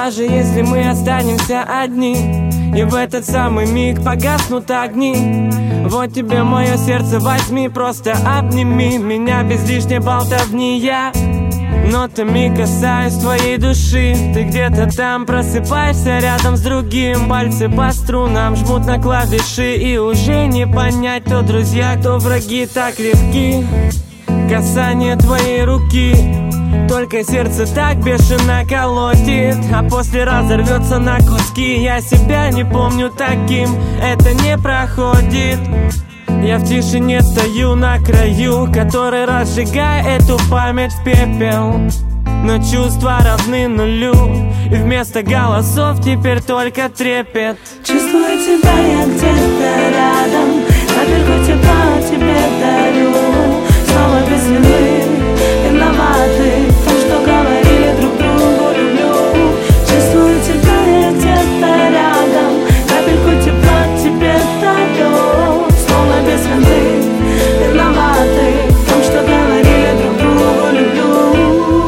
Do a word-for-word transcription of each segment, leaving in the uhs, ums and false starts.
Даже если мы останемся одни, и в этот самый миг погаснут огни, вот тебе мое сердце, возьми, просто обними меня без лишней болтовни. Я нотами касаюсь твоей души, ты где-то там просыпаешься рядом с другим. Пальцы по струнам жмут на клавиши, и уже не понять, кто друзья, кто враги, так легки касание твоей руки. Только сердце так бешено колотит, а после разорвется на куски. Я себя не помню таким, это не проходит. Я в тишине стою на краю, который разжигает эту память в пепел. Но чувства равны нулю, и вместо голосов теперь только трепет. Чувствую тебя, я где-то рядом, капельку тепла тебе дарю. Снова без вины, виноваты в том, что говорили друг другу люблю. Чувствую тебя, я где-то рядом, капельку тепла тебе дарю. Снова без вины, виноваты в том, что говорили друг другу люблю.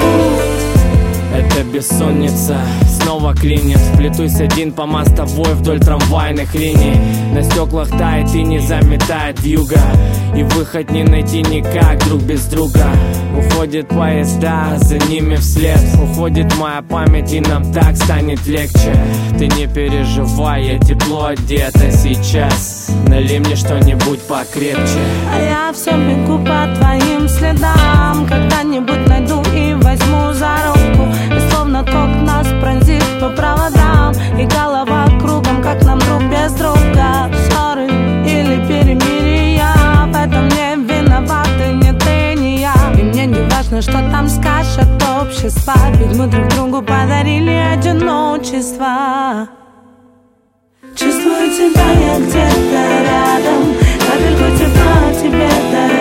Это бессонница снова клинит. Плетусь один по мостовой вдоль трамвайных линий. На стеклах тает и не заметает вьюга, и выход не найти никак друг без друга. Уходят поезда, за ними вслед. Уходит моя память, и нам так станет легче. Ты не переживай, я тепло одета сейчас. Налей мне что-нибудь покрепче. А я все бегу по твоим следам. Когда-нибудь найду и возьму за руку, и словно ток нас пронзит по проводам, и голова кругом, как нам друг без друга. Ссоры или перемирия, в этом не виноваты ни ты, ни я. И мне не важно, что там скажет общество, ведь мы друг другу подарили одиночество. Чувствую тебя, я где-то рядом, капельку тепла тебе дарю.